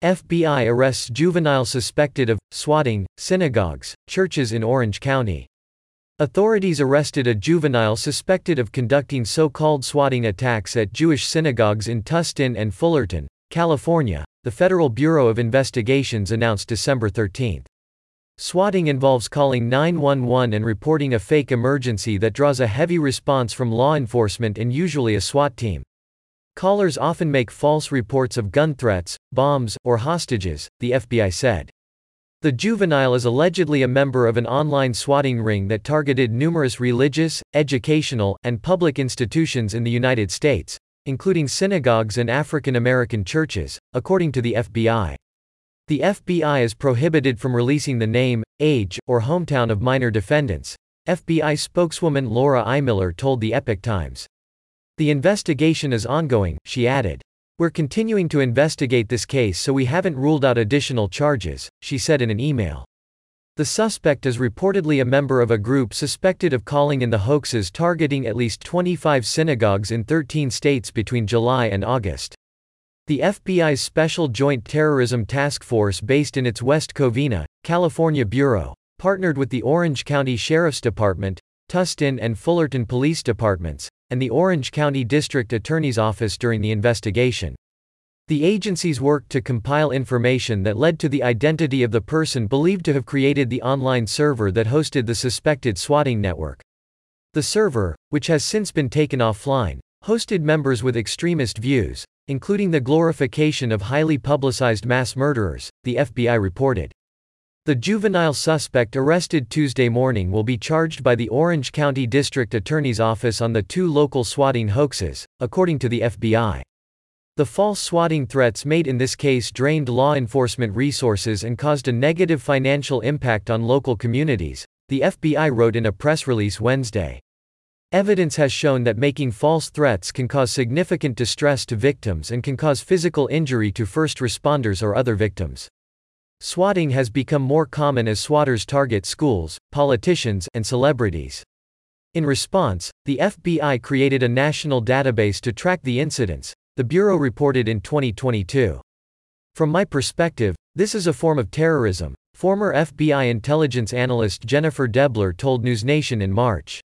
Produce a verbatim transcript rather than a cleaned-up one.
F B I arrests juvenile suspected of swatting synagogues, churches in Orange County. Authorities arrested a juvenile suspected of conducting so-called swatting attacks at Jewish synagogues in Tustin and Fullerton, California, the Federal Bureau of Investigations announced December thirteenth. Swatting involves calling nine one one and reporting a fake emergency that draws a heavy response from law enforcement and usually a SWAT team. Callers often make false reports of gun threats, bombs, or hostages, the F B I said. The juvenile is allegedly a member of an online swatting ring that targeted numerous religious, educational, and public institutions in the United States, including synagogues and African American churches, according to the F B I. The F B I is prohibited from releasing the name, age, or hometown of minor defendants, F B I spokeswoman Laura Eimiller told the Epoch Times. The investigation is ongoing, she added. We're continuing to investigate this case, so we haven't ruled out additional charges, she said in an email. The suspect is reportedly a member of a group suspected of calling in the hoaxes targeting at least twenty-five synagogues in thirteen states between July and August. The F B I's Special Joint Terrorism Task Force, based in its West Covina, California bureau, partnered with the Orange County Sheriff's Department, Tustin and Fullerton Police Departments, and the Orange County District Attorney's Office during the investigation. The agencies worked to compile information that led to the identity of the person believed to have created the online server that hosted the suspected swatting network. The server, which has since been taken offline, hosted members with extremist views, including the glorification of highly publicized mass murderers, the F B I reported. The juvenile suspect arrested Tuesday morning will be charged by the Orange County District Attorney's Office on the two local swatting hoaxes, according to the F B I. The false swatting threats made in this case drained law enforcement resources and caused a negative financial impact on local communities, the F B I wrote in a press release Wednesday. Evidence has shown that making false threats can cause significant distress to victims and can cause physical injury to first responders or other victims. Swatting has become more common as swatters target schools, politicians, and celebrities. In response, the F B I created a national database to track the incidents, the Bureau reported in twenty twenty-two. From my perspective, this is a form of terrorism, former F B I intelligence analyst Jennifer Debler told NewsNation in March.